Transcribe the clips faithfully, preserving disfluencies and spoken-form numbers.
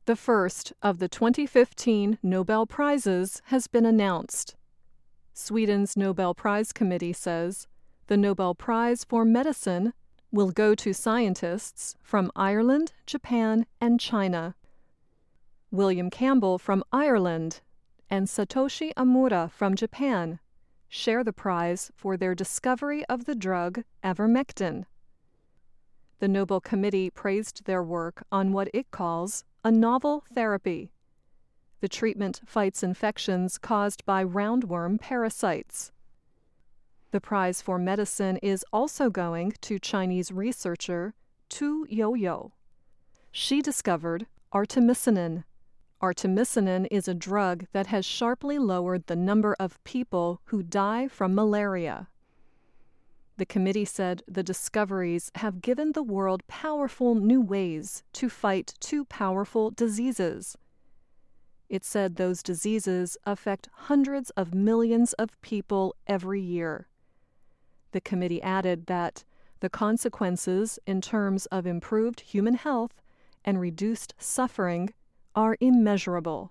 The first of the twenty fifteen Nobel Prizes has been announced. Sweden's Nobel Prize Committee says the Nobel Prize for Medicine will go to scientists from Ireland, Japan, and China. William Campbell from Ireland and Satoshi Omura from Japan share the prize for their discovery of the drug ivermectin. The Nobel Committee praised their work on what it calls a novel therapy. The treatment fights infections caused by roundworm parasites. The prize for medicine is also going to Chinese researcher Tu Youyou. She discovered artemisinin. Artemisinin is a drug that has sharply lowered the number of people who die from malaria. The committee said the discoveries have given the world powerful new ways to fight two powerful diseases. It said those diseases affect hundreds of millions of people every year. The committee added that the consequences in terms of improved human health and reduced suffering are immeasurable.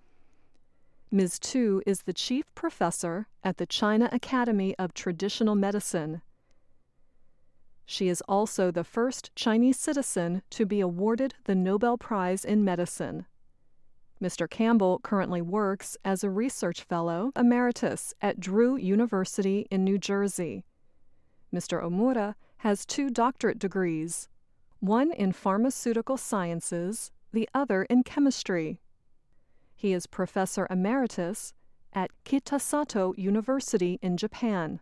Miz Tu is the chief professor at the China Academy of Traditional Medicine. She is also the first Chinese citizen to be awarded the Nobel Prize in Medicine. Mister Campbell currently works as a research fellow emeritus at Drew University in New Jersey. Mister Omura has two doctorate degrees, one in pharmaceutical sciences, the other in chemistry. He is professor emeritus at Kitasato University in Japan.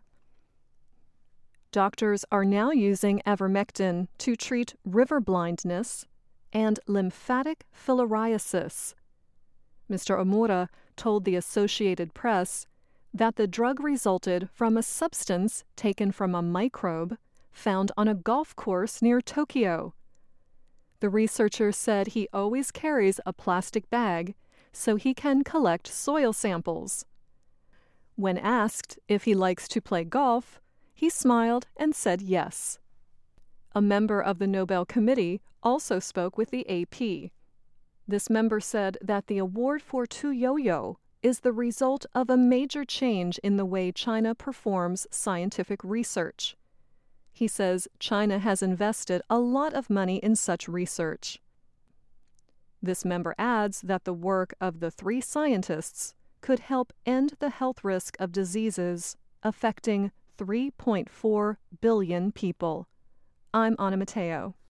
Doctors are now using ivermectin to treat river blindness and lymphatic filariasis. Mister Omura told the Associated Press that the drug resulted from a substance taken from a microbe found on a golf course near Tokyo. The researcher said he always carries a plastic bag so he can collect soil samples. When asked if he likes to play golf, he smiled and said yes. A member of the Nobel Committee also spoke with the A P. This member said that the award for Tu Youyou is the result of a major change in the way China performs scientific research. He says China has invested a lot of money in such research. This member adds that the work of the three scientists could help end the health risk of diseases affecting three point four billion people. I'm Anna Matteo.